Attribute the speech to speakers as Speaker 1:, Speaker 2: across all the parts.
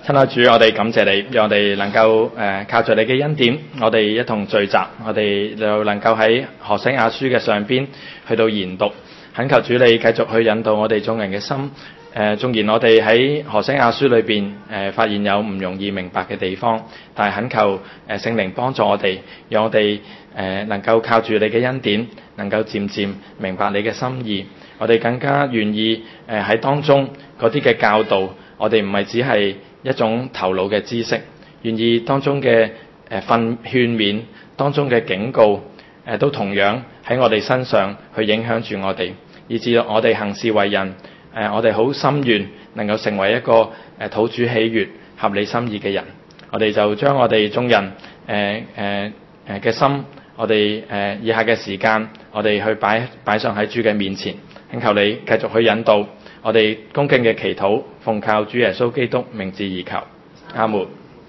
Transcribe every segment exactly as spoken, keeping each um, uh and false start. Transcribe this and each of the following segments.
Speaker 1: 親愛主，我哋感謝你，讓我哋能夠誒、呃、靠著你嘅恩典，我哋一同聚集，我哋又能夠喺何西阿書嘅上邊去到研讀，懇求主你繼續去引導我哋眾人嘅心。誒、呃，縱然我哋喺何西阿書裏邊誒、呃、發現有唔容易明白嘅地方，但係懇求誒、呃、聖靈幫助我哋，讓我哋誒、呃、能夠靠住你嘅恩典，能夠漸漸明白你嘅心意。我哋更加願意誒喺、呃、當中嗰啲嘅教導，我哋唔係只係一種頭腦嘅知識，願意當中嘅誒訓勸勉，當中嘅警告，誒、呃、都同樣喺我哋身上去影響住我哋，以致我哋行事為人，誒、呃、我哋好心願能夠成為一個誒討主喜悅、合你心意嘅人。我哋就將我哋眾人誒誒誒嘅心，我哋誒、呃、以下嘅時間，我哋去擺擺上喺主嘅面前，請求你繼續去引導。我哋恭敬嘅祈禱，奉靠主耶穌基督名字而求，阿門。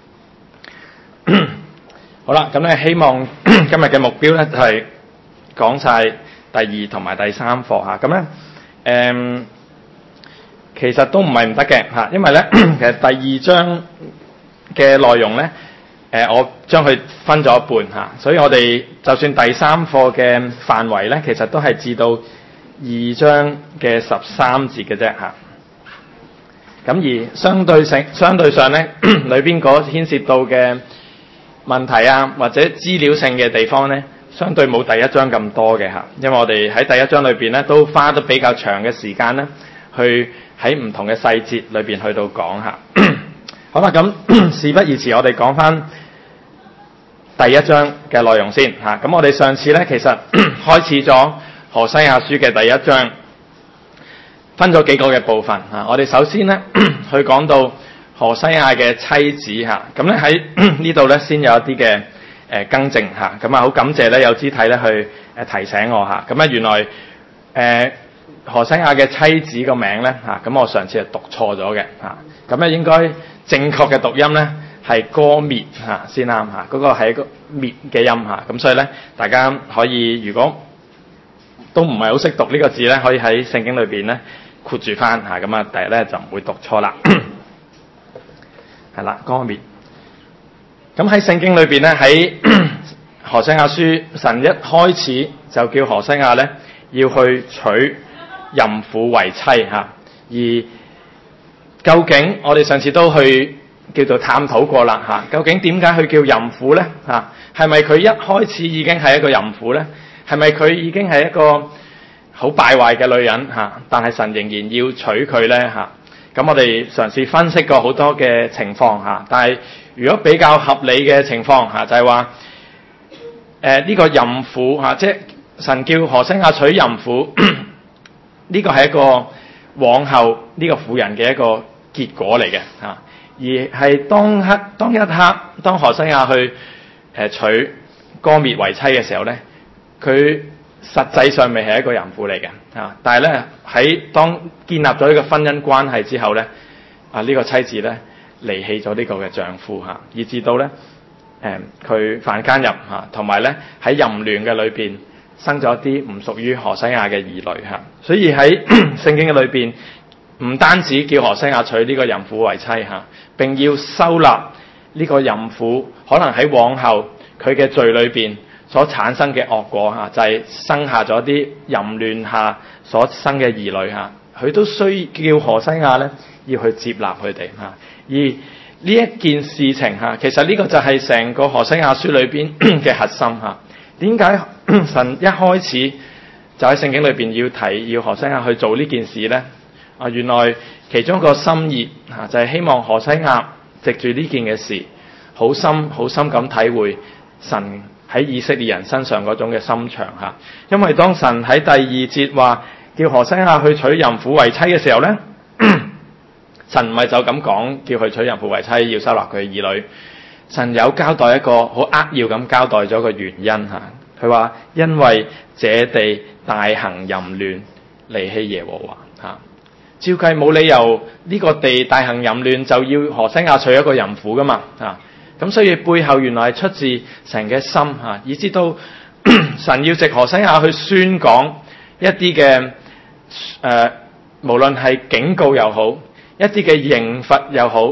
Speaker 1: 好啦，咁咧希望今日嘅目標咧就係講晒第二同埋第三課嚇。咁咧誒，其實都唔係唔得嘅嚇，因為咧其實第二章嘅內容咧，誒、呃、我將佢分咗一半嚇，所以我哋就算第三課嘅範圍咧，其實都係至到二章嘅十三節嘅啫嚇，咁而相對性相對上咧，裏邊嗰牽涉到嘅問題啊，或者資料性嘅地方咧，相對冇第一章咁多嘅嚇，因為我哋喺第一章裏邊咧都花得比較長嘅時間咧，去喺唔同嘅細節裏邊去到講下。好啦，咁事不宜遲，我哋講翻第一章嘅內容先嚇。咁我哋上次咧其實開始咗何西阿書嘅第一章，分咗幾個嘅部分嚇。我哋首先咧去講到何西阿嘅妻子嚇，咁咧喺呢度咧先有一啲嘅誒更正嚇。咁啊好感謝咧有肢體咧去誒提醒我嚇。咁咧原來誒、呃、何西阿嘅妻子個名咧嚇，咁我上次係讀錯咗嘅嚇。咁咧應該正確嘅讀音咧係歌滅嚇先啱嚇，嗰、那個係一個滅嘅音嚇。咁所以咧大家可以如果都唔係好識讀呢個字咧，可以喺聖經裏邊咧括住翻嚇，咁啊第日咧就唔會讀錯啦。係啦，歌滅。咁喺聖經裏邊咧，喺何西阿書，神一開始就叫何西阿咧要去娶淫婦為妻嚇。而究竟我哋上次都去叫做探討過啦嚇，究竟點解佢叫淫婦咧嚇？係咪佢一開始已經係一個淫婦咧？係咪佢已經係一個好敗壞嘅女人嚇？但係神仍然要娶佢咧嚇？咁我哋嘗試分析過好多嘅情況嚇，但係如果比較合理嘅情況嚇，就係話誒呢個淫婦嚇，即係神叫何西阿娶淫婦，呢個係一個往後呢個婦人嘅一個結果嚟嘅嚇，而係當刻當一刻當何西阿去誒娶歌滅為妻嘅時候咧，佢實際上未係一個淫婦嚟嘅嚇，但係咧喺當建立咗呢個婚姻關係之後咧，啊呢、這個妻子咧離棄咗呢個嘅丈夫嚇，以至到咧誒佢犯奸淫嚇，同埋咧喺淫亂嘅裏邊生咗一啲唔屬於何西阿嘅兒女嚇，所以喺聖經嘅裏邊唔單止叫何西阿娶呢個淫婦為妻嚇，並要收納呢個淫婦可能喺往後佢嘅罪裏邊所產生嘅惡果嚇，就係、是、生下咗啲淫亂下所生嘅兒女嚇，佢都需要何西阿咧要去接納佢哋嚇。而呢一件事情嚇，其實呢個就係成個何西阿書裏邊嘅核心嚇。點解神一開始就喺聖經裏邊要提要何西阿去做呢件事咧？啊，原來其中一個心意嚇就係、是、希望何西阿藉住呢件嘅事，好深好深咁體會神喺以色列人身上嗰種嘅心腸嚇。因為當神喺第二節話叫何西阿去娶淫婦為妻嘅時候咧，神唔係就咁講叫佢娶淫婦為妻，要收納佢嘅兒女。神有交代一個好扼要咁交代咗個原因嚇。佢話因為這地大行淫亂，離棄耶和華嚇。照計冇理由呢個地大行淫亂就要何西阿娶一個淫婦噶嘛嚇。咁所以背後原來係出自神嘅心嚇，以至到神要藉何西阿去宣講一啲嘅誒，無論係警告又好，一啲嘅刑罰又好，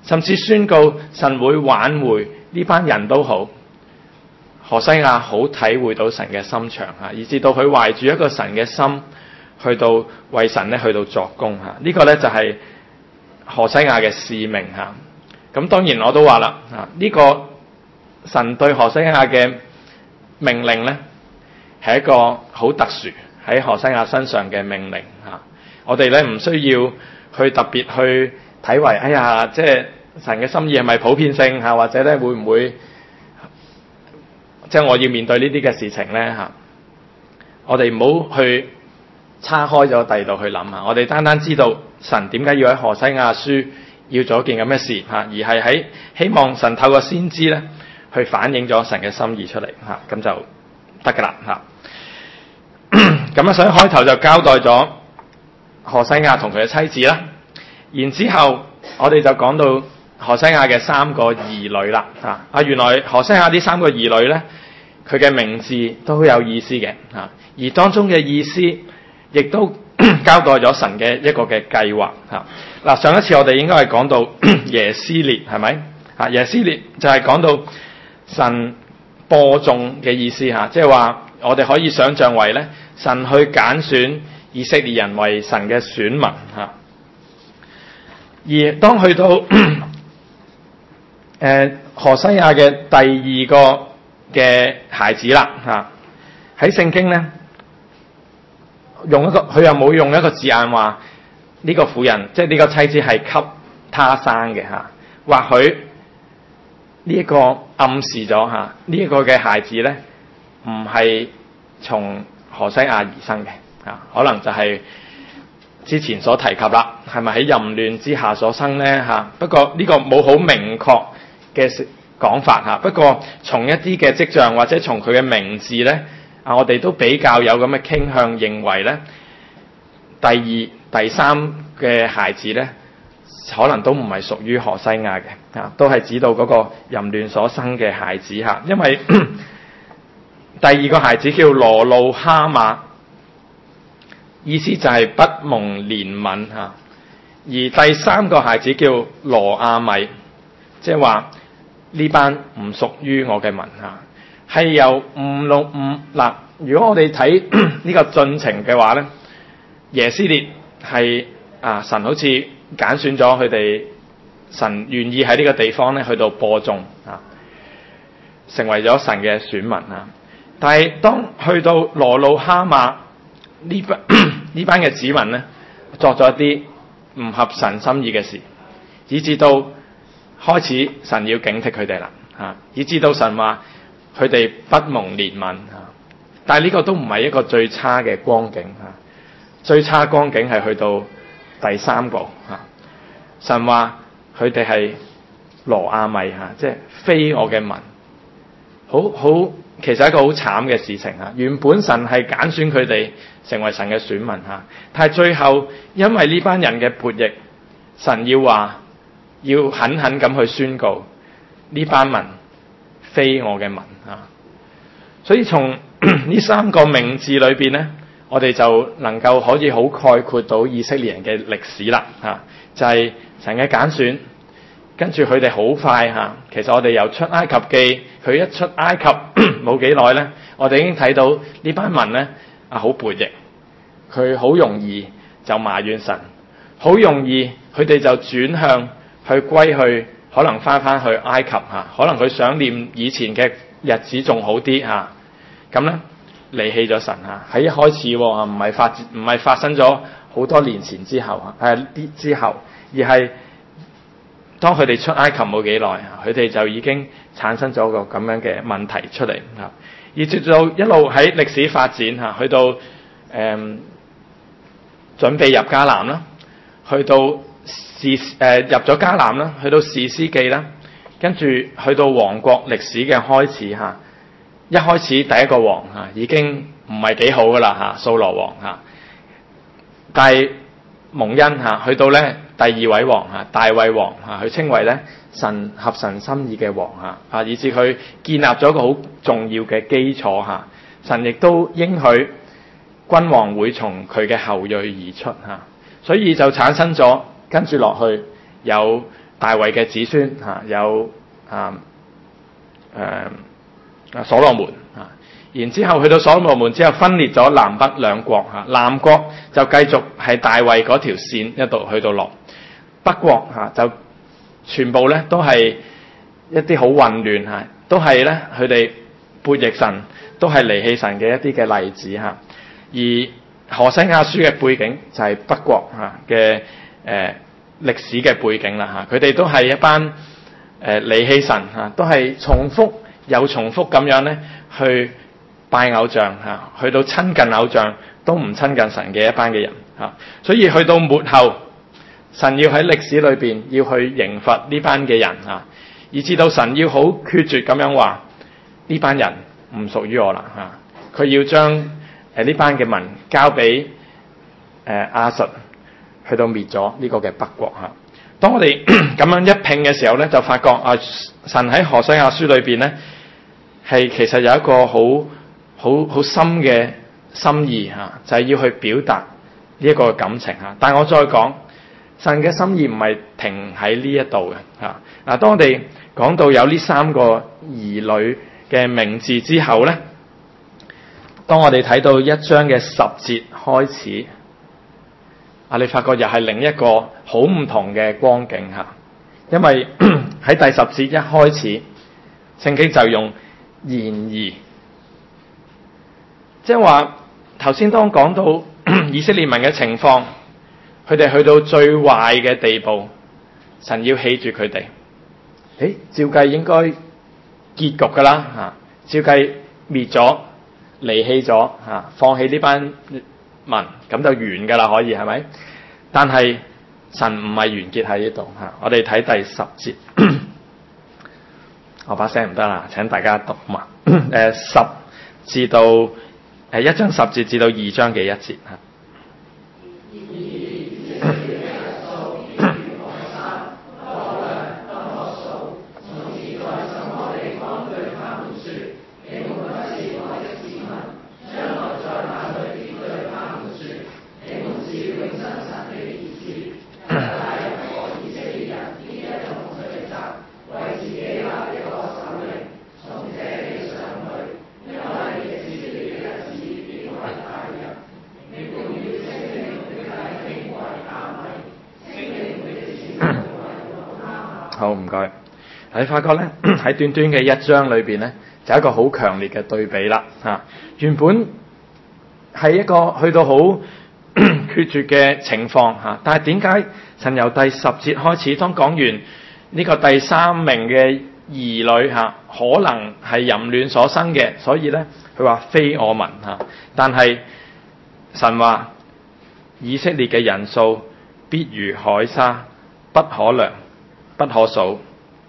Speaker 1: 甚至宣告神會挽回呢班人都好。何西亞好體會到神嘅心腸嚇，以至到佢懷住一個神嘅心去到為神咧去到作工嚇。呢個咧就係何西亞嘅使命嚇。咁當然我都話啦嚇，呢個神對何西亞嘅命令咧係一個好特殊喺何西亞身上嘅命令嚇。我哋咧唔需要去特別去睇為，哎呀，即係神嘅心意係咪普遍性嚇，或者咧會唔會即係我要面對呢啲嘅事情咧嚇？我哋唔好去叉開咗第二度去諗下，我哋單單知道神點解要喺何西亞書要做一件咁嘅事嚇，而係喺希望神透過先知咧去反映咗神嘅心意出嚟嚇，咁就得㗎啦嚇。咁啊，所以開頭就交代咗何西亞同佢嘅妻子啦，然之後我哋就講到何西亞嘅三個兒女啦嚇。啊，原來何西亞呢三個兒女咧，佢嘅名字都好有意思嘅嚇，而當中嘅意思亦都交代咗神嘅一個嘅計劃嚇。嗱，上一次我哋應該係講到耶斯列係咪嚇？耶斯列就係講到神播種嘅意思嚇，即係話我哋可以想象為咧，神去揀選以色列人為神嘅選民嚇。而當去到誒、呃、何西亞嘅第二個嘅孩子啦嚇，喺聖經咧用一個，佢又冇用一個字眼話呢個婦人，即係呢個妻子係給他生嘅嚇。或許呢一個暗示咗嚇，呢一個嘅孩子咧唔係從何西亞而生嘅嚇，可能就係之前所提及啦，係咪喺淫亂之下所生咧嚇？不過呢個冇好明確嘅講法嚇。不過從一啲嘅跡象或者從佢嘅名字咧，啊，我哋都比較有咁嘅傾向，認為咧第二、第三嘅孩子咧，可能都唔係屬於何西亞嘅啊，都係指到嗰個淫亂所生嘅孩子嚇。因為第二個孩子叫羅路哈馬，意思就係不蒙憐憫嚇。而第三個孩子叫羅亞米，即係話呢班唔屬於我嘅民嚇，係由五六五嗱。如果我哋睇呢個進程嘅話咧，耶斯列係啊神好似揀選咗佢哋，神願意喺呢個地方咧去到播種啊，成為咗神嘅選民啊。但係當去到羅路哈馬呢班呢班嘅子民咧，作咗一啲唔合神心意嘅事，以至到開始神要警惕佢哋啦嚇，以至到神話佢哋不蒙憐憫嚇。但係呢個都唔係一個最差嘅光景嚇，最差光景係去到第三個嚇，神話佢哋係羅亞米嚇，即係非我嘅民，好好其實係一個好慘嘅事情嚇。原本神係揀選佢哋成為神嘅選民嚇，但係最後因為呢班人嘅悖逆，神要話要狠狠咁去宣告呢班民非我嘅民嚇。所以從呢三個名字裏邊咧，我哋就能夠可以好概括到以色列人嘅歷史啦嚇，就係、是、神嘅揀選，跟住佢哋好快嚇。其實我哋由出埃及記，佢一出埃及冇幾耐咧，我哋已經睇到呢班民咧啊好悖逆，佢好容易就埋怨神，好容易佢哋就轉向去歸去，可能翻翻去埃及嚇，可能佢想念以前嘅日子仲好啲嚇。咁咧離棄咗神嚇，喺一開始喎，唔係發唔係發生咗好多年前之後啊，誒啲之後，而係當佢哋出埃及冇幾耐啊，佢哋就已經產生咗個咁樣嘅問題出嚟嚇，而直到一路喺歷史發展嚇，去到誒、嗯、準備入迦南啦，去到士誒、呃、入咗迦南啦，去到士師記啦，跟住去到王國歷史嘅開始嚇。一開始第一個王嚇已經唔係幾好噶啦嚇，掃羅王嚇，但係蒙恩嚇，去到咧第二位王嚇，大衛王嚇，佢稱為咧神合神心意嘅王嚇，啊以至佢建立咗一個好重要嘅基礎嚇，神亦都應許君王會從佢嘅後裔而出嚇，所以就產生咗跟住落去有大衛嘅子孫嚇、啊，有啊誒啊所羅門啊，然之後去到所羅門之後分裂咗南北兩國嚇、啊，南國就繼續係大衛嗰條線一度去到落，北國嚇、啊、就全部咧都係一啲好混亂嚇、啊，都係咧佢哋背逆神，都係離棄神嘅一啲嘅例子嚇、啊。而何西阿書嘅背景就係北國嚇嘅誒歷史嘅背景啦嚇，佢哋都係一班誒、呃、離棄神嚇、啊，都係重複又重複咁樣咧去拜偶像嚇、啊，去到親近偶像都唔親近神嘅一班嘅人嚇、啊，所以去到末後，神要喺歷史裏邊要去刑罰呢班嘅人嚇、啊，以至到神要好決絕咁樣話呢班人唔屬於我啦嚇，佢、啊、要將誒呢班嘅民交俾誒亞述去到滅咗呢個嘅北國嚇。當我哋咁樣一拼嘅時候咧，就發覺啊，神喺何西阿書裏邊咧係其實有一個好好好深嘅心意嚇，就係、是、要去表達呢一個感情嚇。但係我再講，神嘅心意唔係停喺呢一度嘅嚇。嗱，當我哋講到有呢三個兒女嘅名字之後咧，當我哋睇到一章嘅十節開始，啊，你發覺又係另一個好唔同嘅光景嚇，因為喺第十節一開始，聖經就用然而，即係話頭先當講到以色列民嘅情況，佢哋去到最壞嘅地步，神要棄絕佢哋，誒，照計應該結局㗎啦嚇，照計滅咗。離棄咗嚇，放棄呢班民，咁就完㗎啦，可以係咪？但係神唔係完結喺呢度嚇，我哋睇第十節，我把聲唔得啦，請大家讀埋誒十至到誒一章十節至到二章嘅一節嚇。好，唔該。你發覺咧喺短短嘅一章裏邊咧，就有一個好強烈嘅對比啦嚇、啊。原本係一個去到好決絕嘅情況嚇、啊，但係點解神由第十節開始，當講完呢個第三名嘅兒女嚇、啊，可能係淫亂所生嘅，所以咧佢話非我民嚇、啊，但係神話以色列嘅人數必如海沙，不可量，不可數，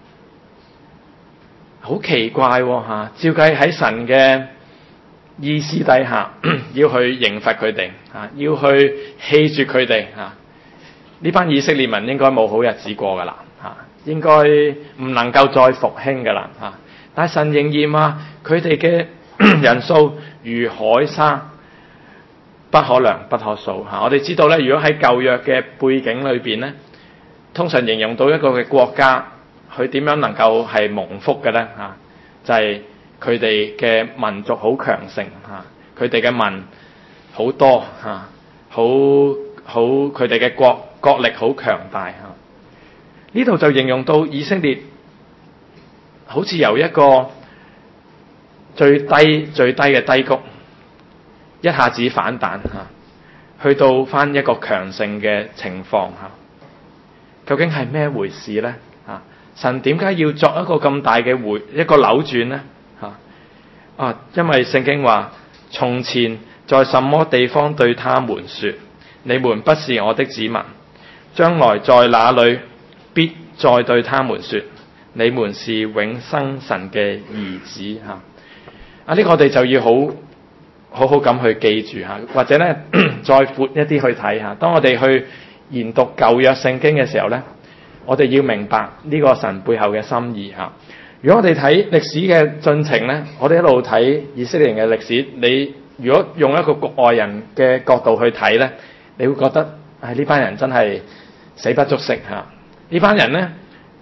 Speaker 1: 好奇怪喎、啊、照計喺神嘅意思底下，要去刑罰佢哋嚇，要去棄絕佢哋嚇。呢班以色列民應該冇好日子過噶啦嚇，應該唔能夠再復興噶啦嚇。但係神仍然話佢哋嘅人數如海沙，不可量，不可數嚇。我哋知道咧，如果喺舊約嘅背景裏邊咧，通常形容到一個嘅國家，佢點樣能夠係蒙福嘅咧嚇？就係佢哋嘅民族好強盛嚇，佢哋嘅民好多嚇，好好佢哋嘅國國力好強大嚇。呢度就形容到以色列好似由一個最低最低嘅低谷，一下子反彈嚇，去到返一個強盛嘅情況嚇。究竟係咩回事呢？啊，神點解要作一個咁大嘅回一個扭轉呢？啊，啊，因為聖經話：從前在什麼地方對他們說，你們不是我的子民；將來在哪裏必再對他們說，你們是永生神嘅兒子。嚇！啊，呢、這個我哋就要好好好咁去記住嚇，或者咧再闊一啲去睇下。當我哋去研讀舊約聖經嘅時候呢，我哋要明白呢個神背後嘅心意嚇。如果我哋睇歷史嘅進程呢，我哋一路睇以色列人嘅歷史，你如果用一個局外人嘅角度去睇呢，你會覺得唉，呢班人真係死不足惜嚇。呢班人呢，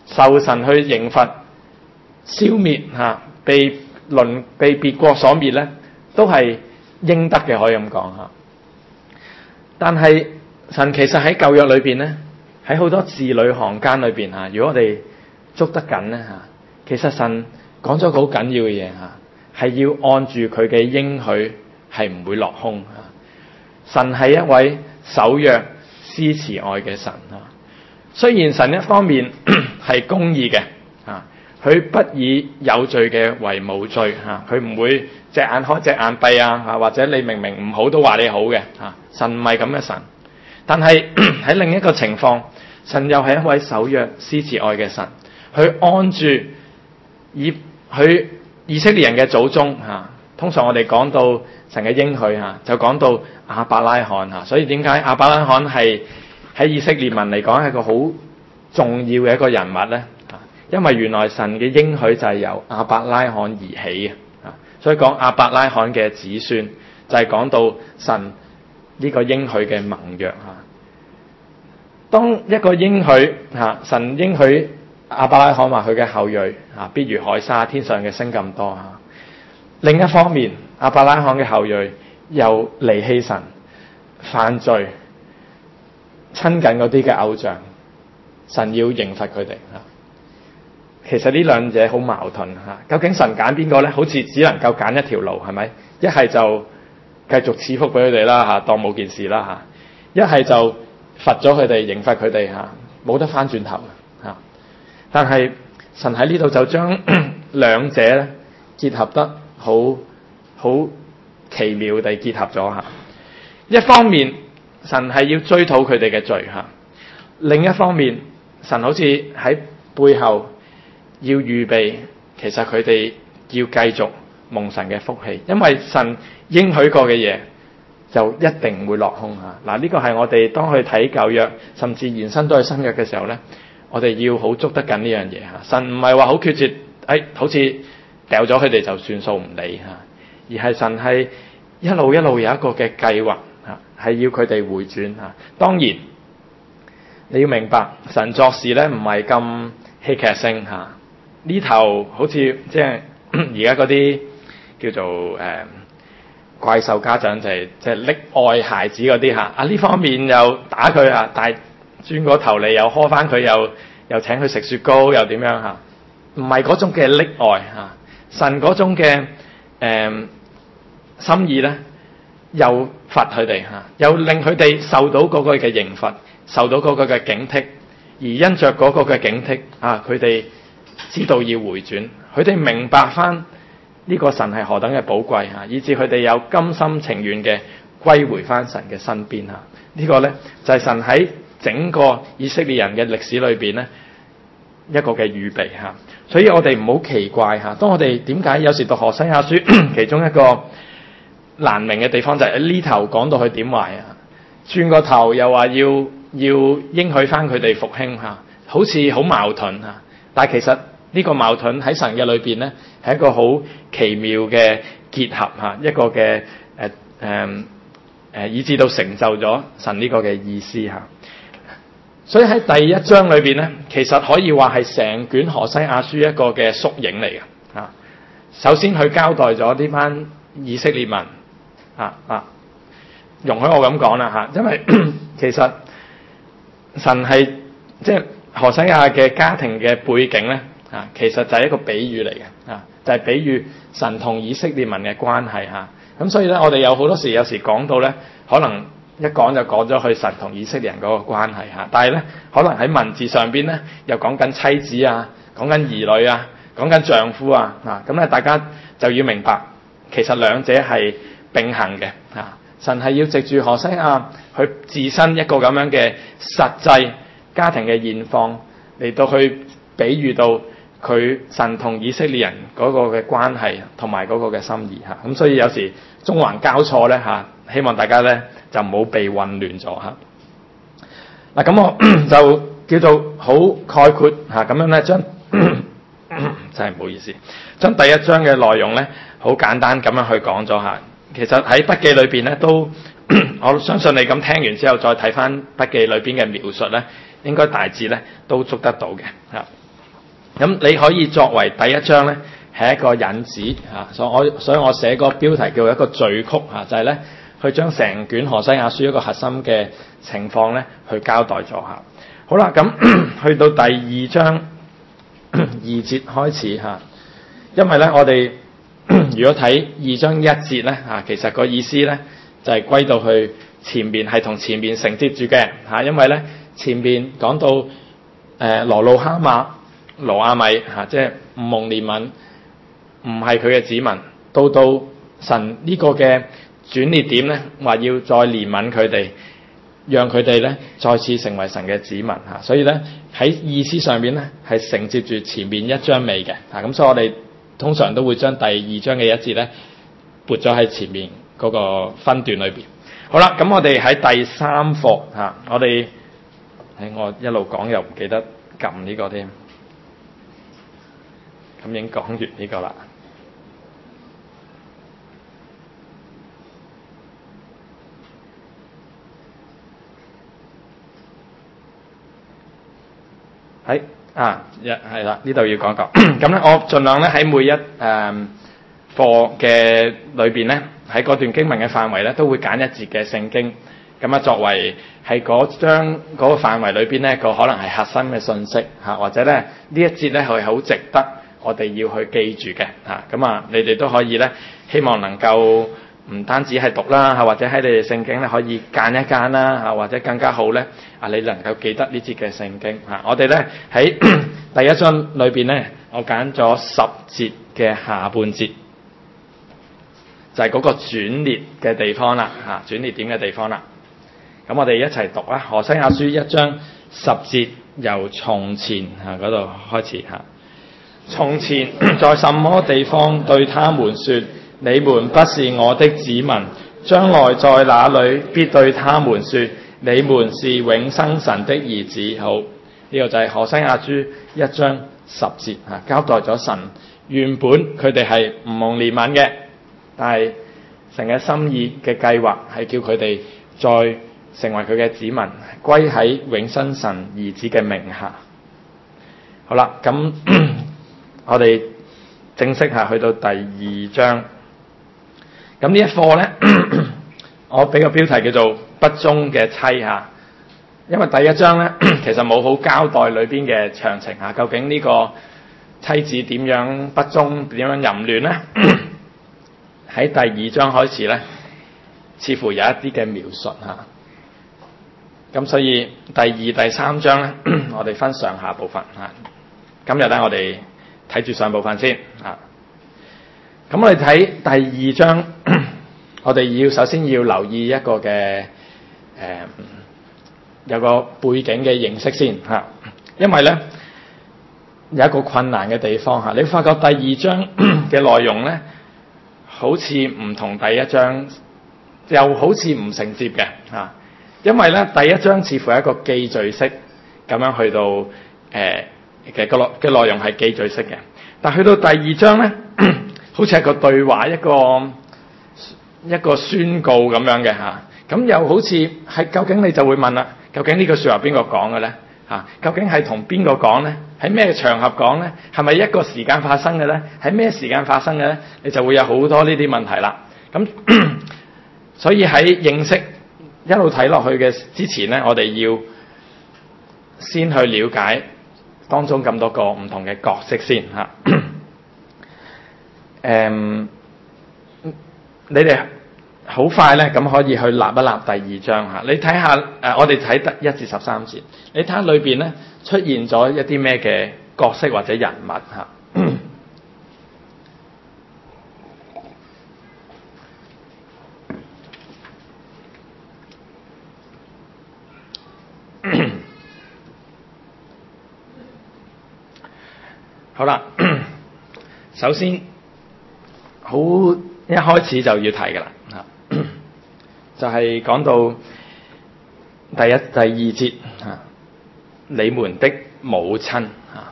Speaker 1: 受神去刑罰、消滅嚇、被鄰被別國所滅咧，都係應得嘅，可以咁講嚇。但係神其實喺舊約裏邊咧，喺好多字裏行間裏邊嚇，如果我哋捉得緊咧嚇，其實神講咗個好緊要嘅嘢嚇，係要按住佢嘅應許係唔會落空嚇。神係一位守約施慈愛嘅神嚇。雖然神一方面係公義嘅嚇，佢不以有罪嘅為無罪嚇，佢唔會隻眼開隻眼閉啊嚇，或者你明明唔好都話你好嘅嚇。神唔係咁嘅神，但係喺另一個情況，神又係一位守約施慈愛嘅神，佢按住以佢以色列人嘅祖宗嚇。通常我哋講到神嘅應許嚇，就講到亞伯拉罕嚇。所以點解亞伯拉罕係喺以色列民嚟講係一個好重要嘅一個人物咧？因為原來神嘅應許就係由亞伯拉罕而起嘅，所以講亞伯拉罕嘅子孫就係講到神呢個應許嘅盟約嚇。當一個應許嚇，神應許亞伯拉罕話佢嘅後裔嚇必如海沙，天上嘅星咁多嚇。另一方面，亞伯拉罕嘅後裔又離棄神、犯罪、親近嗰啲嘅偶像，神要刑罰佢哋嚇。其實呢兩者好矛盾嚇。究竟神揀邊個咧？好似只能夠揀一條路，係咪？一係就繼續賜福俾佢哋啦嚇，當冇件事啦嚇；一係就罰咗佢哋，刑罰佢哋嚇，冇得翻轉頭嚇。但係神喺呢度就將兩者咧結合得好好奇妙地結合咗嚇。一方面神係要追討佢哋嘅罪嚇，另一方面神好似喺背後要預備，其實佢哋要繼續蒙神嘅福氣，因為神應許過嘅嘢就一定唔會落空嚇。嗱，呢個係我哋當去睇舊約，甚至延伸到去新約嘅時候咧，我哋要好捉得緊呢樣嘢嚇。神唔係話好決絕，誒好似掉咗佢哋就算數唔理嚇，而係神係一路一路有一個嘅計劃嚇，係要佢哋回轉嚇。當然你要明白，神作事咧唔係咁戲劇性嚇。呢頭好似即係而家嗰啲叫做誒、呃、怪獸家長，就係即係溺愛孩子嗰啲嚇。啊呢方面又打佢啊，但係轉個頭嚟又呵翻佢，又又請佢食雪糕，又點樣嚇？唔係嗰種嘅溺愛嚇。神嗰種嘅誒、呃、心意咧，又罰佢哋嚇，又令佢哋受到嗰個嘅刑罰，受到嗰個嘅警惕，而因着嗰個嘅警惕啊，佢哋知道要回轉，佢哋明白翻呢個神係何等嘅寶貴嚇，以致佢哋有甘心情願嘅歸回翻神嘅身邊嚇。呢個咧就係神喺整個以色列人嘅歷史裏邊咧一個嘅預備嚇。所以我哋唔好奇怪嚇，當我哋點解有時讀何西阿書其中一個難明嘅地方就係呢頭講到佢點壞啊，轉個頭又話要要應許翻佢哋復興嚇，好似好矛盾嚇。但係其實呢個矛盾喺神嘅裏邊咧，係一個好奇妙嘅結合嚇，一個嘅誒誒誒，以至到成就咗神呢個嘅意思嚇。所以喺第一章裏邊咧，其實可以話係成卷何西阿書一個嘅縮影嚟嘅嚇。首先佢交代咗呢班以色列民啊啊，容許我咁講啦嚇，因為其實神係即係何西阿嘅家庭嘅背景咧啊，其實就係一個比喻嚟嘅啊，就係、是、比喻神同以色列民嘅關係嚇。咁、啊、所以咧，我哋有好多時有時講到咧，可能一講就講咗去神同以色列人嗰個關係嚇，但係咧可能喺文字上邊咧又講緊妻子啊，講緊兒女啊，講緊丈夫啊啊，咁咧大家就要明白，其實兩者係並行嘅啊。神係要藉住何西阿去自身一個咁樣嘅實際家庭嘅現況嚟到去比喻到佢神同以色列人嗰個嘅關係同埋嗰個嘅心意嚇。咁所以有時縱橫交錯咧嚇，希望大家咧就唔好被混亂咗嚇。嗱咁我就叫做好概括嚇咁樣咧，將真係唔好意思，將第一章嘅內容咧好簡單咁樣去講咗嚇。其實喺筆記裏邊咧都，我相信你咁聽完之後再睇翻筆記裏邊嘅描述咧，應該大致咧都捉得到嘅嚇。 咁你可以作為第一章咧係一個引子嚇，所以我所以我寫個標題叫一個序曲嚇，就係咧去將成卷何西阿書一個核心嘅情況咧去交代咗嚇。好啦，咁去到第二章二節開始嚇，因為咧我哋如果睇二章一節咧嚇，其實個意思咧就係歸到去前面係同前面承接住嘅嚇，因為咧前面講到誒、呃、羅路哈馬羅亞米嚇、啊，即係唔蒙憐憫，唔係佢嘅子民，到到神呢個嘅轉捩點咧，話要再憐憫佢哋，讓佢哋咧再次成為神嘅子民嚇、啊，所以咧喺意思上邊咧係承接住前面一章尾嘅嚇，咁、啊、所以我哋通常都會將第二章嘅一節咧撥咗喺前面嗰個分段裏邊。好啦，咁我哋喺第三課嚇、啊，我哋喺我一路講又唔記得撳呢個添。咁已經講完呢個啦。係啊，一係啦，呢度要講講。咁咧，我盡量咧喺每一誒課嘅裏邊咧，喺嗰段經文嘅範圍咧，都會揀一節嘅聖經，咁啊作為係嗰章嗰個範圍裏邊咧個可能係核心嘅信息嚇，或者咧呢一節咧係好值得我哋要去記住嘅嚇，咁啊你哋都可以咧，希望能夠唔單止係讀啦嚇，或者喺你哋聖經咧可以間一間啦嚇，或者更加好咧啊，你能夠記得呢節嘅聖經嚇。我哋咧喺第一章裏邊咧，我揀咗十節嘅下半節，就係嗰個轉捩嘅地方啦嚇，轉捩點嘅地方啦。咁我哋一齊讀啦，《何西阿書》一章十節，由從前嚇嗰度開始嚇。從前在什麼地方對他們說，你們不是我的子民，將來在那裏必對他們說，你們是永生神的兒子。好，呢、這個就係何西阿書一章十節嚇，交代咗神原本佢哋係唔蒙憐憫嘅，但係神嘅心意嘅計劃係叫佢哋再成為佢嘅子民，歸喺永生神兒子嘅名下。好啦，咁我哋正式下去到第二章。咁呢一課咧，我俾個標題叫做不忠嘅妻嚇，因為第一章咧其實冇好交代裏邊嘅詳情嚇，究竟呢個妻子點樣不忠，點樣淫亂咧？喺第二章開始咧，似乎有一啲嘅描述嚇。咁所以第二、第三章咧，我哋分上下部分嚇。今日咧，我哋睇住上部分先嚇。咁我哋睇第二章，我哋要首先要留意一個嘅誒、呃、有個背景嘅認識先嚇，因為咧有一個困難嘅地方嚇，你發覺第二章嘅內容咧，好似唔同第一章，又好似唔承接嘅嚇，因為咧第一章似乎係一個記敘式咁樣去到誒嘅個內嘅內容係記敘式嘅，但去到第二章咧，好似係個對話，一個一個宣告咁樣嘅嚇，咁又好似係究竟你就會問啦，究竟呢句説話邊個講嘅咧嚇？究竟係同邊個講咧？喺咩場合講咧？係咪一個時間發生嘅咧？喺咩時間發生嘅咧？你就會有好多呢啲問題啦。咁所以喺認識一路睇落去嘅之前咧，我哋要先去了解當中咁多個唔同嘅角色先嚇。誒、um，你哋好快咧，咁可以去立一立第二章嚇。你睇下誒，我哋睇得一至十三節，你睇下裏邊咧出現咗一啲咩嘅角色或者人物嚇。好啦，首先好一開始就要提㗎啦嚇，就係、是、講到第一、第二節嚇，你們的母親嚇，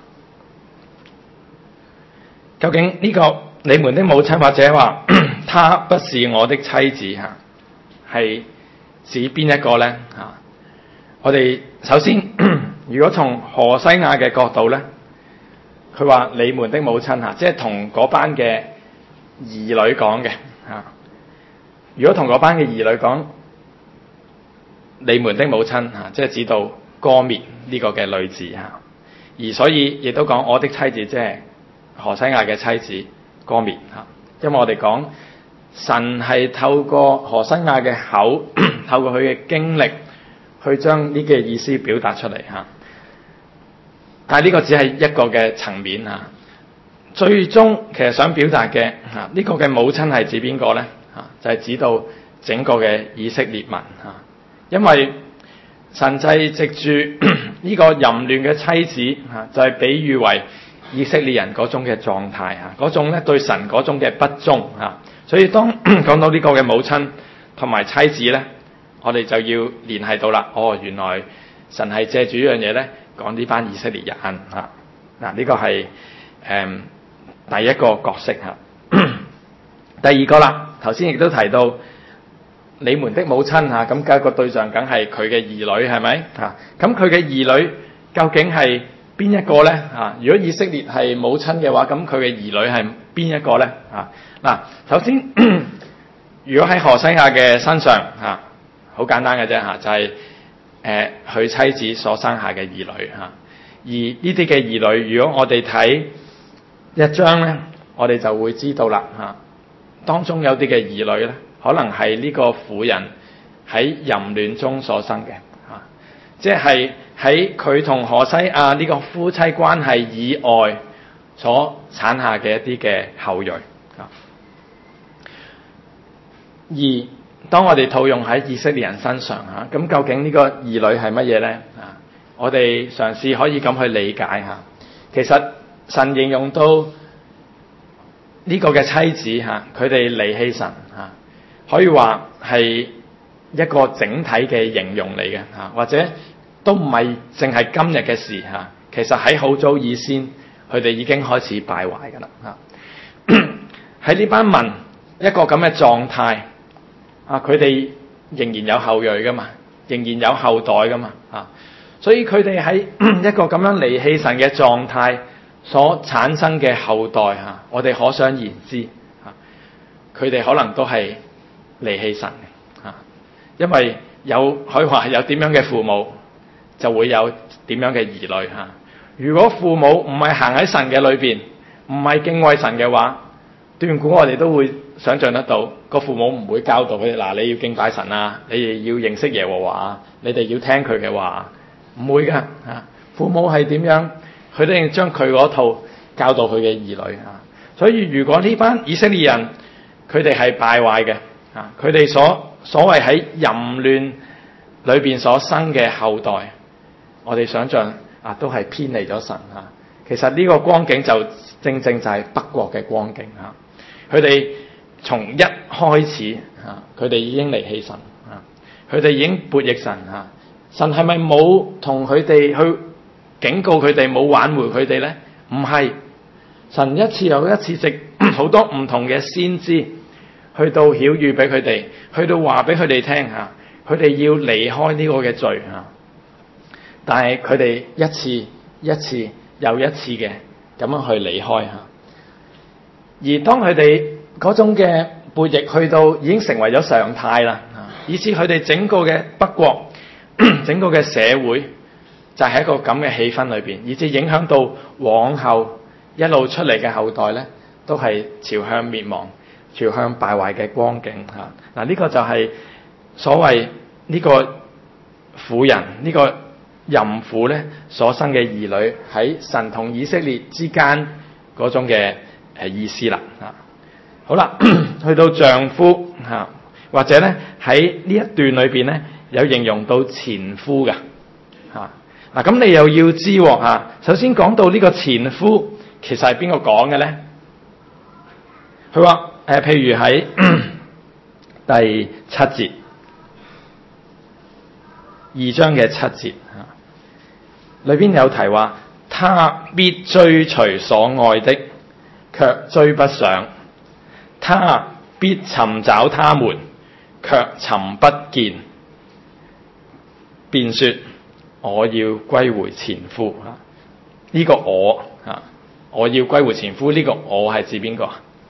Speaker 1: 究竟呢個你們的母親或者話她不是我的妻子嚇，係指邊一個咧嚇？我哋首先如果從何西亞嘅角度咧， 佢話你們的母親嚇，即係同嗰班嘅兒女講嘅嚇。如果同嗰班嘅兒女講你們的母親嚇，即係指到歌篾呢個嘅女子嚇。而所以亦都講我的妻子，即係何西亞嘅妻子歌篾嚇。因為我哋講神係透過何西亞嘅口，透過佢嘅經歷，去將呢個意思表達出嚟嚇。但係呢個只係一個嘅層面嚇。最終其實想表達嘅嚇，呢個嘅母親係指邊個咧嚇？就係指到整個嘅以色列民嚇。因為神就係藉住呢個淫亂嘅妻子嚇，就係比喻為以色列人嗰種嘅狀態嚇，嗰種咧對神嗰種嘅不忠嚇。所以當講到呢個嘅母親同埋妻子咧，我哋就要聯繫到啦。哦，原來神係借住呢樣嘢咧講呢班以色列人嚇。嗱，呢個係誒第一個角色嚇。第二個啦，頭先亦都提到你們的母親嚇，咁第一個對象梗係佢嘅兒女係咪嚇？咁佢嘅兒女究竟係邊一個咧嚇？如果以色列係母親嘅話，咁佢嘅兒女係邊一個咧嚇？嗱，首先如果喺何西亞嘅身上嚇，好簡單嘅啫嚇，就係誒佢妻子所生下嘅兒女嚇。而呢啲嘅兒女，如果我哋睇一章咧，我哋就會知道啦嚇。當中有啲嘅兒女咧，可能係呢個婦人喺淫亂中所生嘅嚇，即係喺佢同何西亞呢個夫妻關係以外所產下嘅一啲嘅後裔啊。而當我哋套用喺以色列人身上嚇，咁究竟呢個兒女係乜嘢咧啊？我哋嘗試可以咁去理解嚇。其實神形容到呢個嘅妻子嚇，佢哋離棄神嚇，可以話係一個整體嘅形容嚟嘅嚇，或者都唔係淨係今日嘅事嚇。其實喺好早以先，佢哋已經開始敗壞㗎啦嚇。喺呢班民一個咁嘅狀態啊，佢哋仍然有後裔㗎嘛，仍然有後代㗎嘛啊，所以佢哋喺一個咁樣離棄神嘅狀態所產生嘅後代嚇，我哋可想而知嚇，佢哋可能都係離棄神嘅嚇，因為有可以話有點樣嘅父母，就會有點樣嘅兒女嚇。如果父母唔係行喺神嘅裏邊，唔係敬畏神嘅話，斷估我哋都會想像得到，個父母唔會教導佢哋嗱，你要敬拜神啊，你哋要認識耶和華啊，你哋要聽佢嘅話，唔會㗎嚇。父母係點樣？佢哋要將佢嗰套教導佢嘅兒女啊。所以如果呢班以色列人佢哋係敗壞嘅啊，佢哋所所謂喺淫亂裏邊所生嘅後代，我哋想象啊都係偏離咗神啊。其實呢個光景就正正就係北國嘅光景啊。佢哋從一開始啊，佢哋已經離棄神啊，佢哋已經悖逆神啊。神係咪冇同佢哋去警告佢哋，冇挽回佢哋咧？唔係，神一次又一次藉好多唔同嘅先知去到曉諭俾佢哋，去到話俾佢哋聽嚇，佢哋要離開呢個嘅罪嚇。但係佢哋一次一次又一次嘅咁樣去離開嚇。而當佢哋嗰種嘅悖逆去到已經成為咗常態啦，以致佢哋整個嘅北國整個嘅社會就係一個咁嘅氣氛裏邊，以致影響到往後一路出嚟嘅後代咧，都係朝向滅亡、朝向敗壞嘅光景嚇。嗱，呢個就係所謂呢個婦人呢個淫婦咧所生嘅兒女喺神同以色列之間嗰種嘅誒意思啦嚇。好啦，去到丈夫嚇，或者咧喺呢一段裏邊咧有形容到前夫嘅嚇。嗱，咁你又要知喎嚇。首先講到呢個前夫，其實係邊個講嘅咧？佢話誒，譬如喺第七節，二章嘅七節嚇，裏邊有提話，他必追隨所愛的，卻追不上；他必尋找他們，卻尋不見。便說：我要歸回前夫啊！呢、這個我啊， 我要歸回前夫，呢、這個我係指邊個？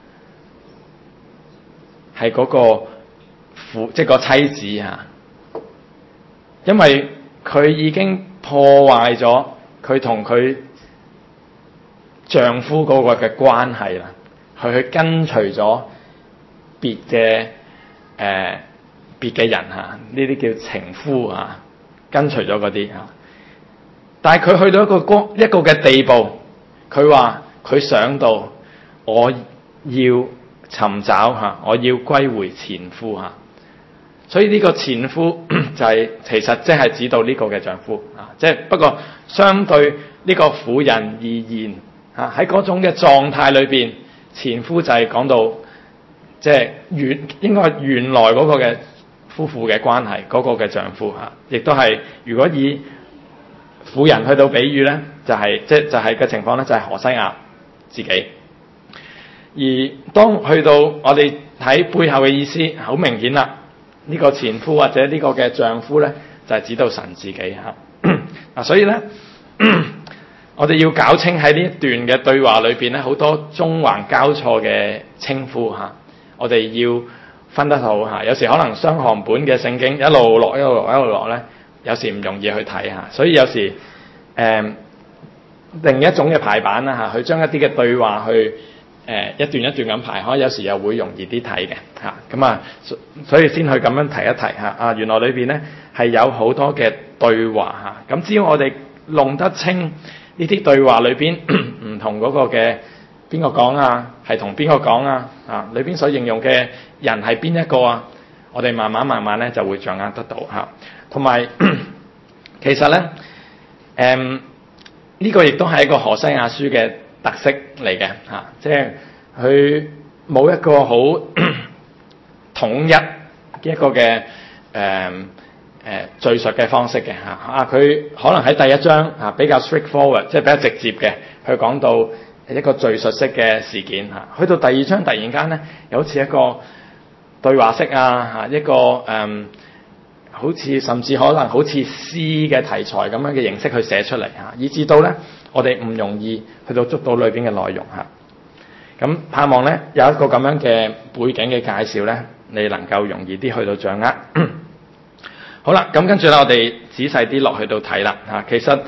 Speaker 1: 係嗰個婦，即係個妻子嚇，因為佢已經破壞咗佢同佢丈夫嗰個嘅關係啦，佢去跟隨咗別嘅誒別嘅人嚇，呢啲叫情夫嚇，跟隨咗嗰啲嚇。但係佢去到一個光一個嘅地步，佢話佢想到我要尋找嚇，我要歸回前夫嚇。所以呢個前夫就係、是、其實即係指到呢個嘅丈夫啊，即係不過相對呢個婦人而言嚇，喺嗰種嘅狀態裏邊，前夫就係講到即係原應該係原來嗰個嘅夫婦嘅關係嗰、那個嘅丈夫嚇，亦都係如果以婦人去到比喻咧，就係即係就係、是、嘅情況咧，就係何西阿自己。而當去到我哋睇背後嘅意思，好明顯啦。呢個前夫或者呢個嘅丈夫咧，就係、是、指到神自己嚇。嗱，所以咧，我哋要搞清喺呢一段嘅對話裏邊咧，好多縱橫交錯嘅稱呼嚇。我哋要分得好嚇。有時可能雙行本嘅聖經一路落一路落一路落咧，有時唔容易去睇嚇。所以有時誒、呃、另一種嘅排版啦嚇，去將一啲嘅對話去。誒、呃、一段一段咁排開，有時又會容易啲睇嘅嚇，咁啊，所以先去咁樣提一提嚇啊，原來裏邊咧係有好多嘅對話嚇，咁、啊、只要我哋弄得清呢啲對話裏邊唔同嗰個嘅邊個講啊，係同邊個講啊，啊裏邊所應用嘅人係邊一個啊，我哋慢慢慢慢咧就會掌握得到嚇，同、啊、埋其實咧誒呢、這個亦都係一個何西阿書嘅特色嚟嘅嚇，即係佢冇一個好統一嘅一個嘅誒誒敘述嘅方式嘅嚇啊，佢可能喺第一章嚇比較 straightforward，即係比較直接嘅，去講到一個敘述式嘅事件嚇。去到第二章突然間咧，又好似一個對話式啊嚇，一個誒、嗯、好似甚至可能好似詩嘅題材咁樣嘅形式去寫出嚟嚇，以至到咧。我哋唔容易去到捉到裏邊嘅內容嚇，咁盼望咧有一個咁樣嘅背景嘅介紹咧，你能夠容易啲去到掌握。好啦，咁跟住咧，我哋仔細啲落去到睇啦嚇。其實誒、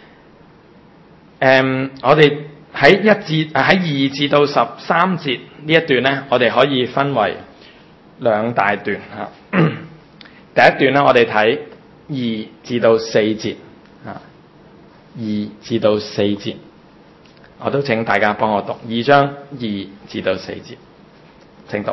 Speaker 1: 嗯，我哋喺一至喺二至到十三節呢一段咧，我哋可以分為兩大段嚇。第一段咧，我哋睇二至到四節嚇。二至到四節，我都請大家幫我讀二章二至到四節，請讀。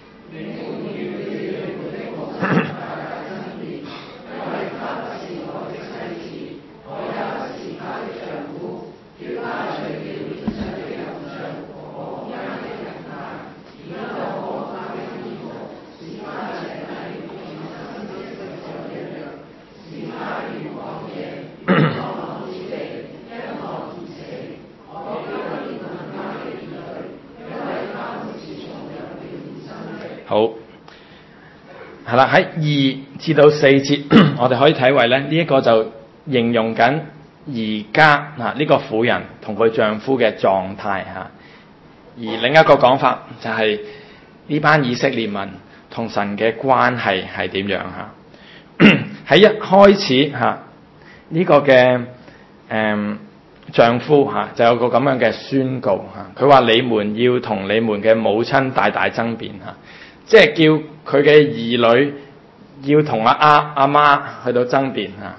Speaker 1: 好，係啦，喺二至到四節，我哋可以睇為咧呢一個就形容緊而家嗱呢個婦人同佢丈夫嘅狀態嚇，而另一個講法就係呢班以色列民同神嘅關係係點樣嚇？喺一開始嚇呢個嘅誒丈夫嚇就有個咁樣嘅宣告嚇，佢話你們要同你們嘅母親大大爭辯嚇。即係叫佢嘅兒女要同阿阿阿媽去到爭辯嚇。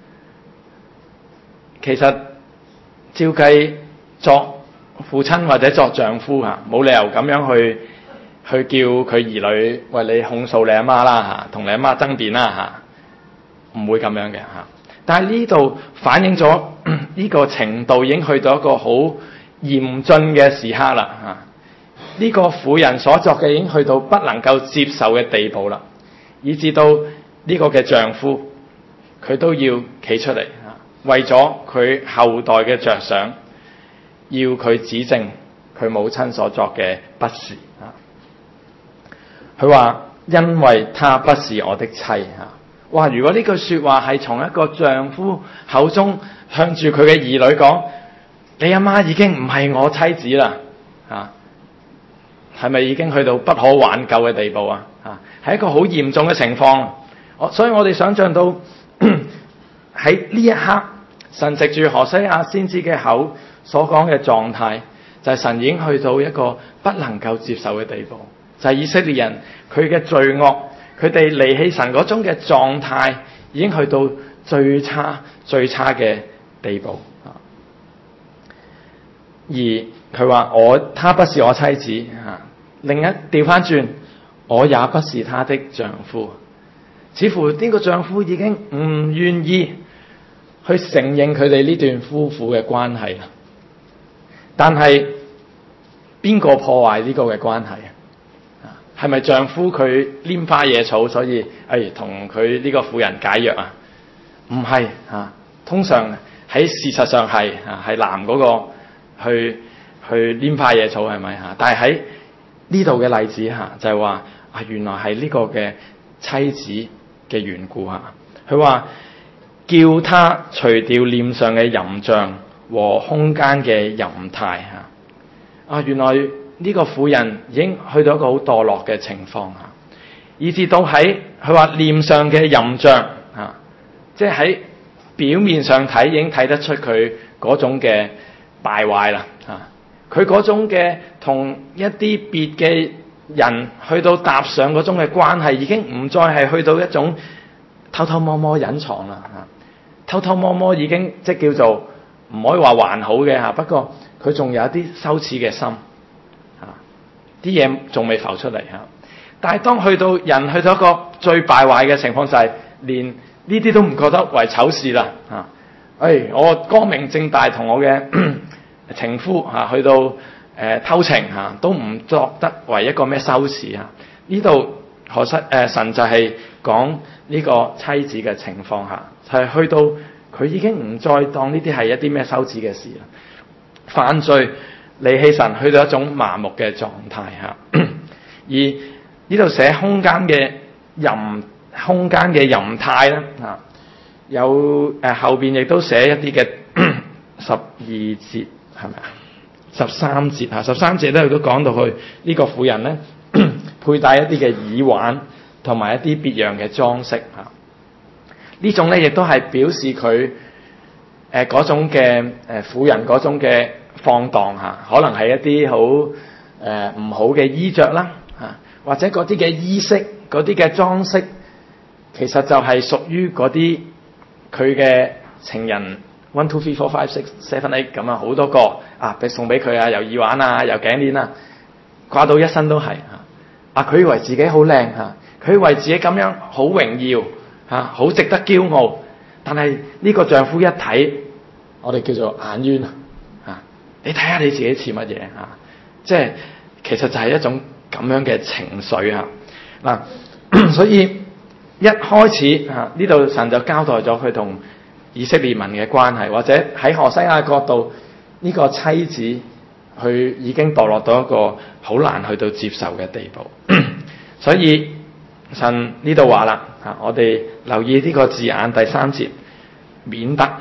Speaker 1: 其實照計作父親或者作丈夫嚇，冇理由咁樣去去叫佢兒女為你控訴你阿媽啦嚇，同你阿媽爭辯啦嚇，唔會咁樣嘅嚇。但係呢度反映咗呢個程度已經去到一個好嚴峻嘅時刻啦嚇。呢個婦人所作嘅已經去到不能夠接受嘅地步啦，以至到呢個嘅丈夫佢都要企出嚟啊，為咗佢後代嘅着想，要佢指證佢母親所作嘅不是啊。佢話因為她不是我的妻啊。哇！如果呢句說話係從一個丈夫口中向住佢嘅兒女講， 你阿媽已經唔係我妻子啦，啊，係咪已經去到不可挽救嘅地步啊？啊，係一個好嚴重嘅情況。我所以我哋想象到喺呢一刻，神藉住何西阿先知嘅口所講嘅狀態，就係神已經去到一個不能夠接受嘅地步，就係以色列人佢嘅罪惡，佢哋離棄神嗰種嘅狀態，已經去到最差最差嘅地步。而佢話我，他不是我妻子啊。另一調翻轉，我也不是他的丈夫。似乎呢個丈夫已經唔願意去承認佢哋呢段夫婦嘅關係啦。但係邊個破壞呢個嘅關係啊？係咪丈夫佢拈花惹草，所以誒同佢呢個婦人解約啊？唔係啊，通常喺事實上係啊，係男嗰個。去去拈花惹草係咪嚇？但係喺呢度嘅例子嚇，就係話啊，原來係呢個嘅妻子嘅緣故嚇。佢話叫他除掉臉上嘅淫像和空間嘅淫態嚇。啊，原來呢個婦人已經去到一個好墮落嘅情況嚇，以至到喺佢話臉上嘅淫像嚇，即係喺表面上睇已經睇得出佢嗰種嘅敗壞啦，啊！佢嗰種嘅同一啲別嘅人去到搭上嗰種嘅關係，已經唔再係去到一種偷偷摸摸隱藏啦，啊！偷偷摸摸已經即叫做唔可以話還好嘅嚇，不過佢仲有一啲羞恥嘅心，啊！啲嘢仲未浮出嚟嚇。但係當去到人去到一個最敗壞嘅情況，就係連呢啲都唔覺得為醜事啦，啊！誒、哎，我光明正大同我嘅情夫嚇、啊、去到誒、呃、偷情嚇、啊，都唔作得為一個咩羞恥嚇。呢度何西誒神就係講呢個妻子嘅情況下，係、啊、去到佢已經唔再當呢啲係一啲咩羞恥嘅事啦。犯罪離棄神，去到一種麻木嘅狀態嚇、啊。而呢度寫空間嘅淫空間嘅淫態咧嚇。啊有誒、呃、後邊亦都寫一啲嘅十二節係咪啊？十三節嚇，十三節咧佢都講到去呢個婦人咧佩戴一啲嘅耳環同埋一啲別樣嘅裝飾嚇。呢種咧亦都係表示佢誒嗰種嘅誒婦人嗰種嘅放蕩嚇，可能係一啲好誒唔好嘅衣着啦嚇，或者嗰啲嘅衣飾嗰啲嘅裝飾，其實就係屬於嗰啲。佢嘅情人 one two three four five six seven eight 咁啊，好多個啊，俾送俾佢啊，又耳環啊，又頸鏈啊，掛到一身都係啊！啊，佢以為自己好靚嚇，佢以為自己咁樣好榮耀嚇，好、啊、值得驕傲。但係呢個丈夫一睇，我哋叫做眼冤啊！你睇下你自己似乜嘢嚇？即係其實就係一種咁樣嘅情緒嚇嗱、啊，所以。一開始啊，呢度神就交代咗佢同以色列民嘅關係，或者喺何西阿角度，呢、這個妻子佢已經墮落到一個好難去到接受嘅地步。所以神呢度話啦，啊，我哋留意呢個字眼第三節，免得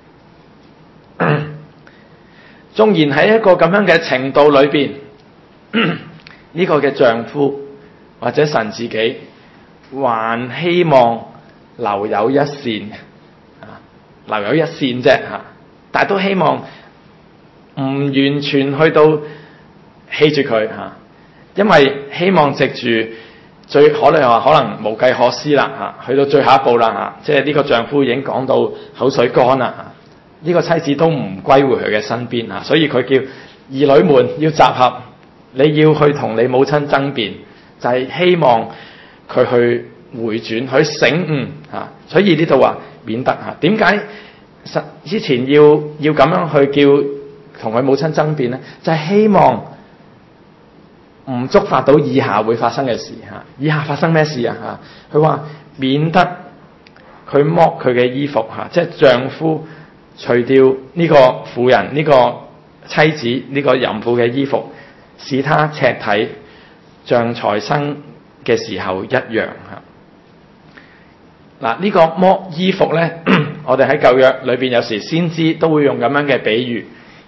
Speaker 1: 縱然喺一個咁樣嘅程度裏邊，呢、這個嘅丈夫或者神自己。還希望留有一線啊，留有一線啫嚇，但係都希望唔完全去到棄住佢嚇，因為希望藉住最可能話可能無計可施啦嚇，去到最後一步啦嚇，即係呢個丈夫已經講到口水乾啦嚇，呢個妻子都唔歸回佢嘅身邊嚇，所以佢叫兒女們要集合，你要去同你母親爭辯，就係希望。佢去回轉，去醒悟嚇，所以呢度話免得嚇。點解實之前要要咁樣去叫同佢母親爭辯咧？就係、是、希望唔觸發到以下會發生嘅事嚇。以下發生咩事啊嚇？佢話免得佢剝佢嘅衣服嚇，即係丈夫除掉呢個婦人、呢、這個妻子、呢、這個淫婦嘅衣服，使他赤體，像才生嘅時候一樣嚇。嗱，呢個剝衣服咧，我哋喺舊約裏邊有時先知都會用咁樣嘅比喻。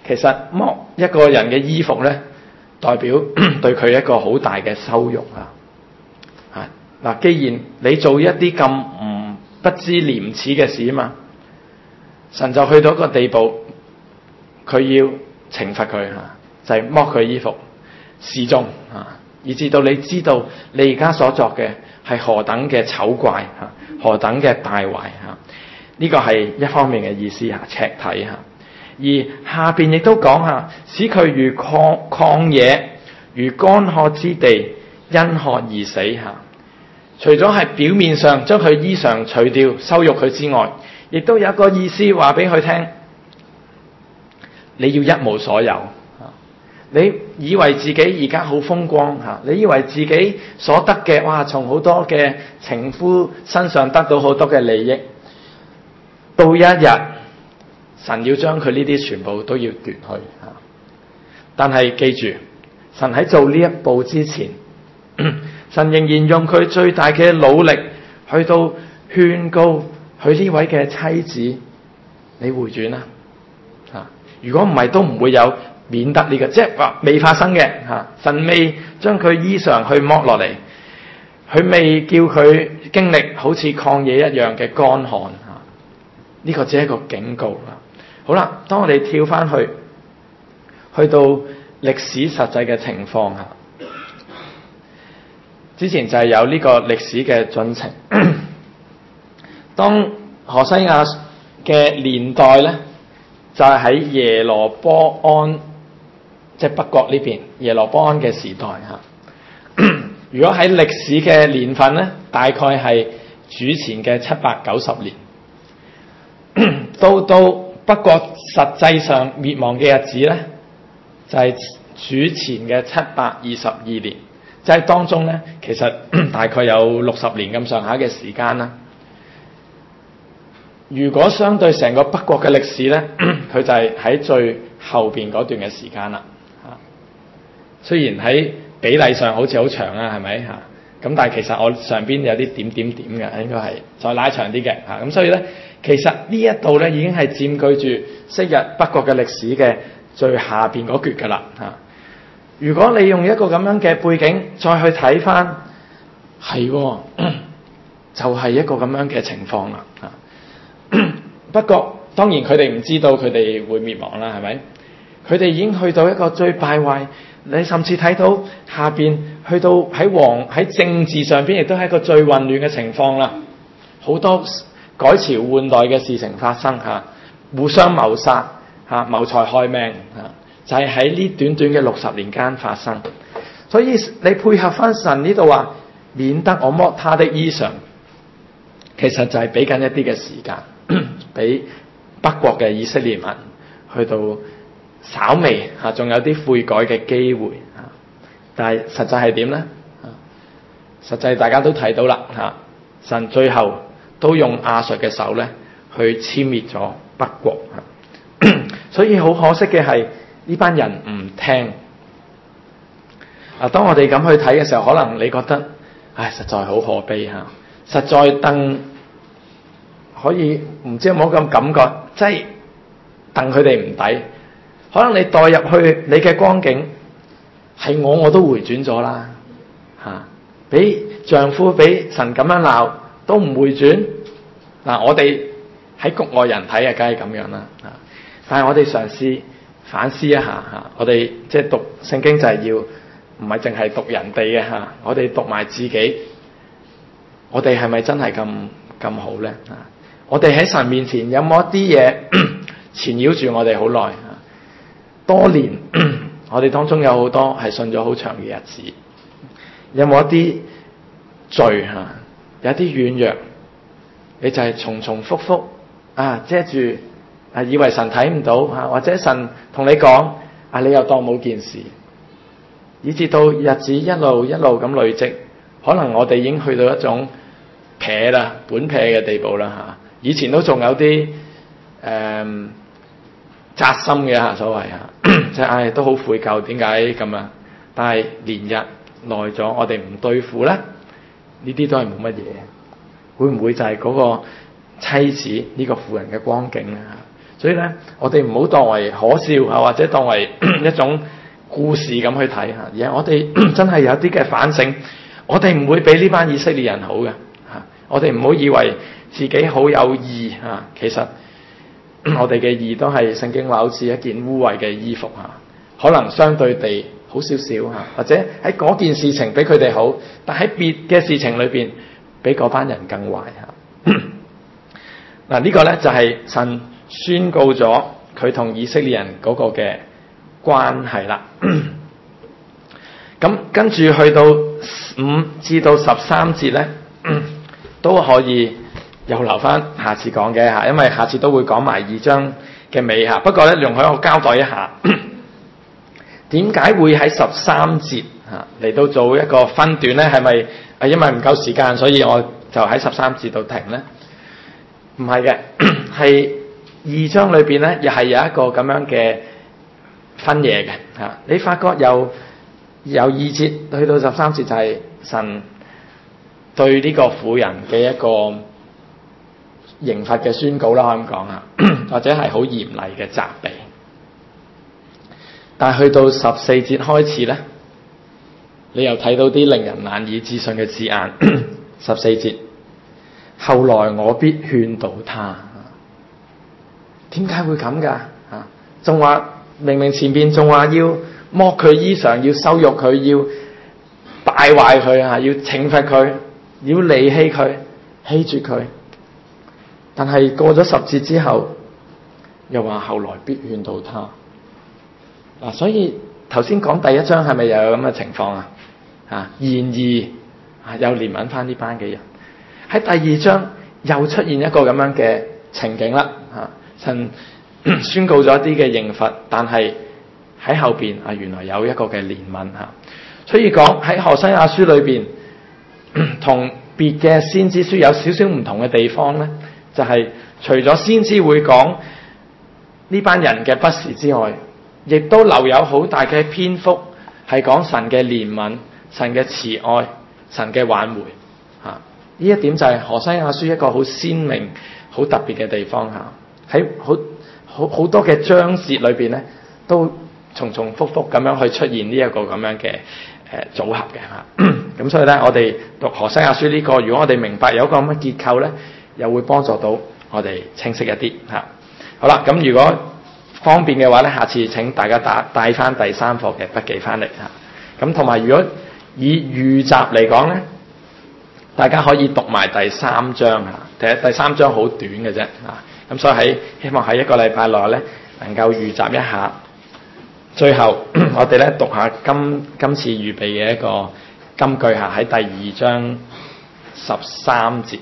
Speaker 1: 其實剝一個人嘅衣服咧，代表對佢一個好大嘅羞辱啊！啊嗱，既然你做一啲咁唔不知廉恥嘅事啊嘛，神就去到一個地步，佢要懲罰佢嚇，就係剝佢衣服示眾啊，以至到你知道你而家所作嘅係何等嘅醜怪嚇，何等嘅敗壞嚇。呢個係一方面嘅意思嚇，赤體嚇。而下邊亦都講下，使佢如曠曠野，如乾涸之地，因渴而死嚇。除咗係表面上將佢衣裳除掉，羞辱佢之外，亦都有一個意思話俾佢聽，你要一無所有。你以為自己而家好風光嚇，你以為自己所得嘅，哇，從好多嘅情夫身上得到好多嘅利益，到一日神要將佢呢啲全部都要奪去嚇。但係記住，神喺做呢一步之前，神仍然用佢最大嘅努力去到勸告佢呢位嘅妻子，你回轉啦嚇！如果唔係，都唔會有免得呢個，即係話未發生嘅嚇。神未將佢衣裳去剝落嚟，佢未叫佢經歷好似曠野一樣嘅乾旱嚇。呢個只係一個警告啦。好啦，當我哋跳翻去，去到歷史實際嘅情況嚇。之前就係有呢個歷史嘅進程。當何西亞嘅年代咧，就係、是、喺耶羅波安，即、就、係、是、北國呢邊耶羅波安嘅時代嚇。如果喺歷史嘅年份咧，大概係主前嘅七百九十年。到到北國實際上滅亡嘅日子咧，就係、是、主前嘅七百二十二年。即係當中咧，其實大概有六十年咁上下嘅時間啦。如果相對成個北國嘅歷史咧，佢就係喺最後邊嗰段嘅時間啦。嚇，雖然喺比例上好似好長啊，係咪嚇？咁但係其實我上邊有啲點點點嘅，應該係再拉長啲嘅嚇。咁所以咧，其實呢一度咧已經係佔據住昔日北國嘅歷史嘅最下邊嗰橛㗎啦嚇。如果你用一個咁樣嘅背景再去睇翻，係就係、是、一個咁樣嘅情況啦。不過當然佢哋唔知道佢哋會滅亡啦，係咪？佢哋已經去到一個最敗壞，你甚至睇到下邊去到喺王喺政治上邊亦都係一個最混亂嘅情況啦。好多改朝換代嘅事情發生嚇，互相謀殺嚇，謀財害命嚇。就係喺呢短短嘅六十年間發生，所以你配合翻神呢度話，免得我剝他的衣裳，其實就係俾緊一啲嘅時間，俾北國嘅以色列民去到稍微嚇，仲有啲悔改嘅機會嚇。但係實際係點咧？實際大家都睇到啦嚇，神最後都用亞述嘅手咧去殲滅咗北國嚇。所以好可惜嘅係，呢班人唔聽。啊，當我哋咁去睇嘅時候，可能你覺得，唉，實在好可悲嚇，實在戥可以唔知有冇咁感覺，即係戥佢哋唔抵。可能你代入去你嘅光景，係我我都回轉咗啦嚇，俾丈夫俾神咁樣鬧都唔回轉。嗱，我哋喺局外人睇啊，梗係咁樣啦嚇。但係我哋嘗試反思一下嚇，我哋即係讀聖經就係要唔係淨係讀人哋嘅嚇，我哋讀埋自己，我哋係咪真係咁咁好咧嚇？我哋喺神面前有冇一啲嘢纏繞住我哋好耐嚇？多年我哋當中有好多係信咗好長嘅日子，有冇一啲罪嚇？有一啲軟弱，你就係重重複複啊遮住。啊！以為神睇唔到嚇，或者神同你講啊，你又當冇件事，以至到日子一路一路咁累積，可能我哋已經去到一種撇啦、本撇嘅地步啦嚇。以前都仲有啲誒扎心嘅嚇，所謂嚇，即係唉都好悔疚，點解咁啊？但係連日耐咗，我哋唔對付咧，呢啲都係冇乜嘢。會唔會就係嗰個妻子呢個婦人嘅光景咧？ 所以咧，我哋唔好當為可笑啊，或者當為一種故事咁去睇嚇，而係我哋真係有啲嘅反省。我哋唔會比呢班以色列人好嘅嚇，我哋唔好以為自己好有義嚇，其實我哋嘅義都係聖經話好似一件污穢嘅衣服嚇，可能相對地好少少嚇，或者喺嗰件事情比佢哋好，但喺別嘅事情裏邊比嗰班人更壞嚇。嗱呢個咧就係神宣告咗佢同以色列人嗰個嘅關係啦。咁跟住去到五至到十三節咧，都可以又留翻下次講嘅嚇，因為下次都會講埋二章嘅尾嚇。不過咧，容許我交代一下，點解會喺十三節嚇嚟到做一個分段咧？係咪係因為唔夠時間，所以我就喺十三節度停咧？唔係嘅，係二章裏邊咧，又係有一個咁樣嘅分野嘅嚇。你發覺由由二節去到十三節就係神對呢個婦人嘅一個刑罰嘅宣告啦，可以咁講啊，或者係好嚴厲嘅責備。但係去到十四節開始咧，你又睇到啲令人難以置信嘅字眼。十四節，後來我必勸導他。點解會咁㗎？啊，仲話明明前邊仲話要剝佢衣裳，要羞辱佢，要敗壞佢啊，要懲罰佢，要離棄佢，棄絕佢。但係過咗十節之後，又話後來必勸導他。嗱，所以頭先講第一章係咪又有咁嘅情況啊？啊，然而啊，又憐憫翻呢班嘅人。喺第二章又出現一個咁樣嘅情景啦。啊，神宣告咗一啲嘅刑罰，但係喺後邊啊，原來有一個嘅憐憫嚇。所以講喺何西阿書裏邊，同別嘅先知書有少少唔同嘅地方咧，就係、是、除咗先知會講呢班人嘅不是之外，亦都留有好大嘅篇幅係講神嘅憐憫、神嘅慈愛、神嘅挽回嚇。呢一點就係何西阿書一個好鮮明、好特別嘅地方嚇。喺好好好多嘅章節裏邊咧，都重重複複咁樣去出現呢一個咁樣嘅誒組合嘅嚇。咁所以咧，我哋讀何西阿書呢個，如果我哋明白有一個咁嘅結構咧，又會幫助到我哋清晰一啲嚇。好啦，咁如果方便嘅話咧，下次請大家打帶翻第三課嘅筆記翻嚟嚇。咁同埋如果以預習嚟講咧，大家可以讀埋第三章嚇。第第三章好短嘅啫嚇。咁所以喺希望喺一個禮拜內咧，能夠預習一下。最後我哋咧讀下今今次預備嘅一個金句嚇，喺第二章十三節。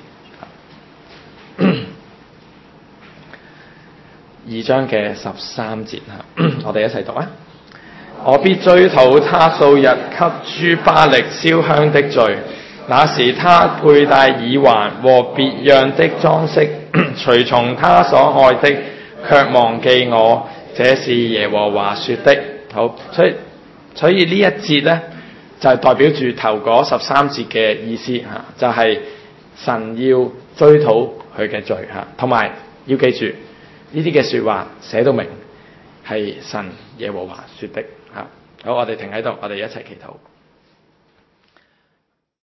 Speaker 1: 二章嘅十三節嚇，我哋一齊讀啊！我必追討他數日給諸巴力燒香的罪，那時他佩戴耳環和別樣的裝飾，隨從他所愛的，卻忘記我。這是耶和華說的。好，所以所以呢一節咧，就係、是、代表住頭嗰十三節嘅意思嚇，就係、是、神要追討佢嘅罪嚇，同埋要記住。呢啲嘅説話寫到明係神耶和華說的嚇。好，我哋停喺度，我哋一齊祈禱。